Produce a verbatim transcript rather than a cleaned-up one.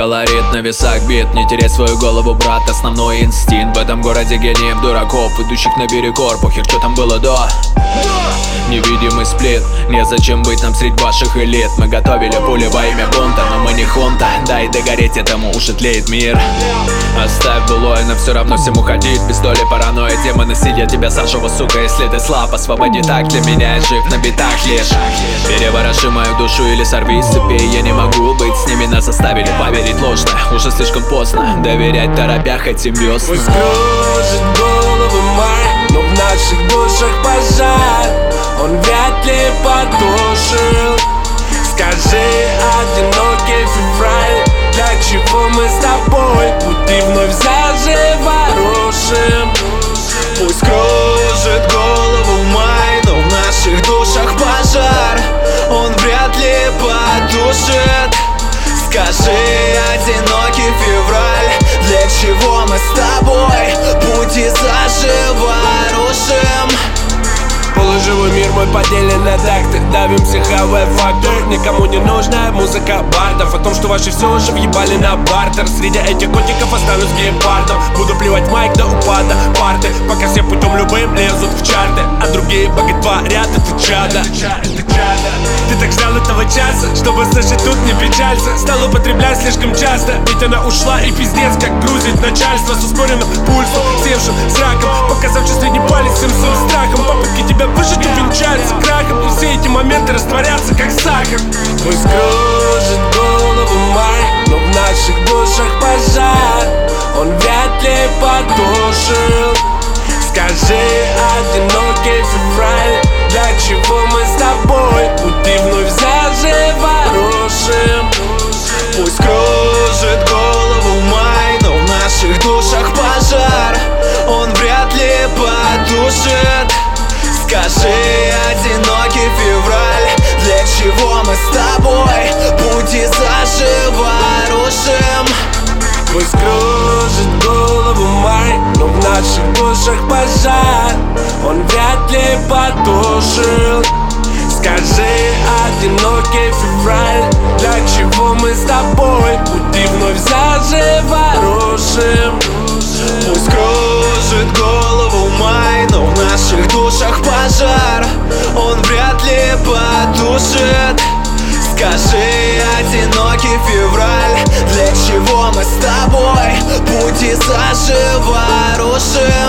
колорит, на весах бит. Не терять свою голову, брат, основной инстинкт. В этом городе гениев, дураков, идущих наперекор. Похер, что там было до. Невидимый сплит, незачем быть нам среди ваших элит. Мы готовили пули во имя бунта, но мы не хунта. Дай догореть этому, уже тлеет мир. Оставь былое, но все равно всем уходить. Без доли паранойи, демоны сидят, тебя сожжу, сука. Если ты слаб, освободи так, для меня я жив на битах лишь. Перевороши мою душу или сорви с цепей. Я не могу быть с ними, нас заставили поверить ложно. Уже слишком поздно доверять торопях этим веснам. Пусть кружит голову май, но в наших душах пожар. Он вряд ли потушил. Скажи, одинокий февраль, для чего мы с тобой пути вновь заживорушим? Пусть кружит голову май, но в наших душах пожар. Он вряд ли потушит. Скажи, одинокий февраль, для чего мы с тобой пути заживорушим? Полуживой мир мой поделен на такты. Давим психовой фактор. Никому не нужна музыка бардов. О том, что ваши все уже въебали на бартер. Среди этих котиков останусь гепардом. Буду плевать майк до упада парты, пока все путем любым лезут в чарты, а другие боготворят это чадо. Ты так ждал этого часа, чтобы слышать тут не печалься. Стал употреблять слишком часто, ведь она ушла и пиздец как грузит начальство. С ускоренным пульсом, севшим зраком, показавший средний палец всем своим страхом. Попытки тебя выжить увенчаются крахом, и все эти моменты растворятся как сахар. Пусть кружит голову май, но в наших душах пожар. Он вряд ли потушил. Скажи, одинокий февраль, для чего мы с тобой пути вновь заживорушим? Пусть кружит голову май, но в наших душах пожар. Он вряд ли потушит. Скажи, одинокий февраль, для чего мы с тобой пути заживорушим? Пусть кружит голову май, но в наших душах пожар. Он вряд ли потушил. Скажи, одинокий февраль, для чего мы с тобой пути вновь заживорушим? Пусть кружит голову май, но в наших душах пожар. Он вряд ли потушит. Скажи, одинокий февраль, для чего мы с тобой пути заживорушим?